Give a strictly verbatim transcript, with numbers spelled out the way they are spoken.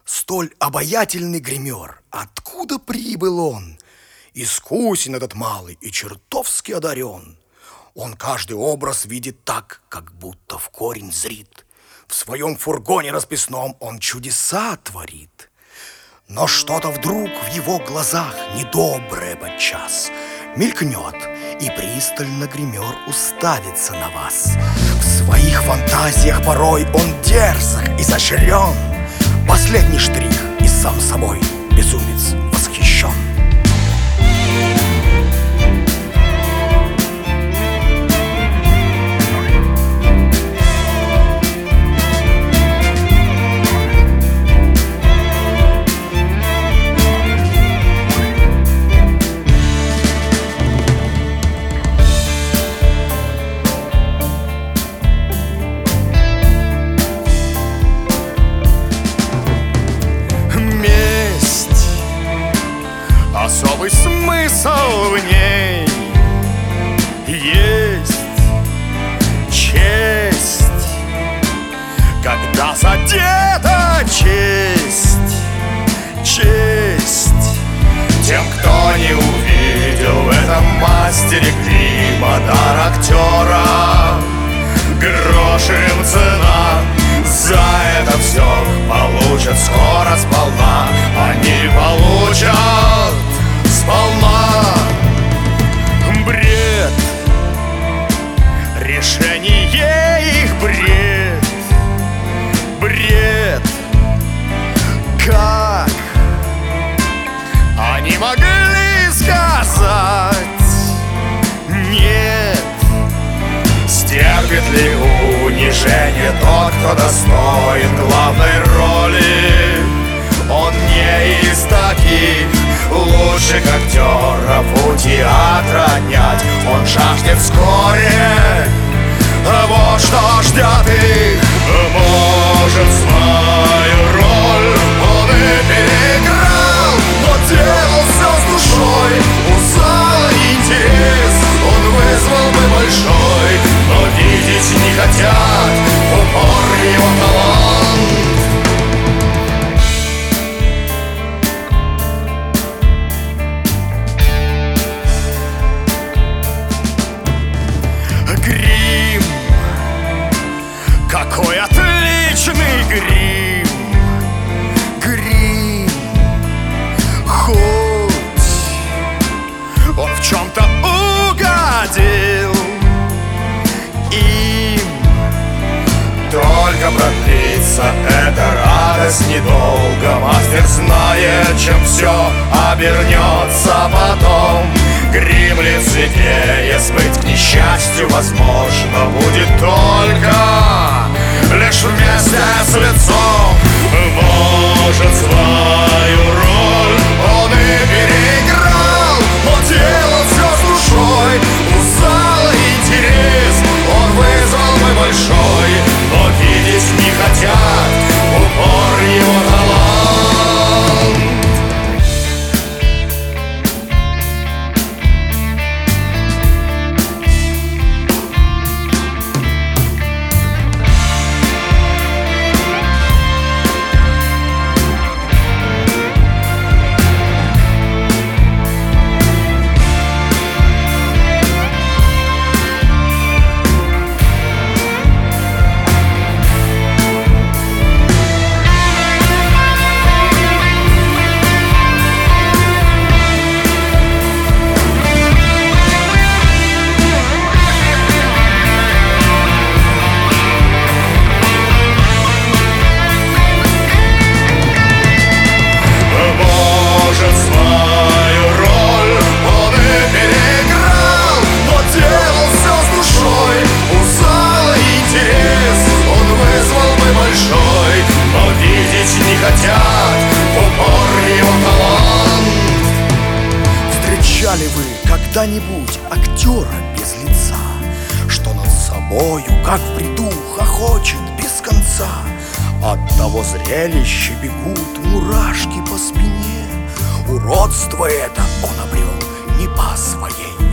Столь обаятельный гример, откуда прибыл он? Искусен этот малый и чертовски одарен. Он каждый образ видит так, как будто в корень зрит. В своем фургоне расписном он чудеса творит. Но что-то вдруг в его глазах недоброе подчас мелькнет, и пристально гример уставится на вас. В своих фантазиях порой он дерзок, изощрен. Последний штрих, и сам собой безумец восхищен. Особый смысл в ней есть честь, когда задета честь, честь. Тем, кто не увидел в этом мастере грима дар актера, грош им цена. За это все получат скоро сполна. Они получат сполна. Бред, решение их бред, бред. Как они могли сказать нет? Стерпит ли унижение тот, кто достоин главной роли? Он не из таких лучших актеров у театра нет. Он жаждет вскоре, вот что ждет их. Может, свою роль он и переиграл, но делал все с душой. У зала интерес он вызвал бы большой, но видеть не хотят в упор его талант. Грим, какой отличный грим, грим. Хоть он в чем-то угодил им, только продлится эта радость недолго. Мастер знает, чем все обернется потом. Грим лицедея сбыть к несчастью возможно будет только лишь вместе с лицом. Может, свою роль он и переиграл, но делал все с душой. У зала интерес он вызвал бы большой, но видеть не хотят в упор его талант. Встречали вы когда-нибудь актера без лица, что над собою, как в бреду, хохочет без конца? От того зрелища бегут мурашки по спине. Уродство это он обрел не по своей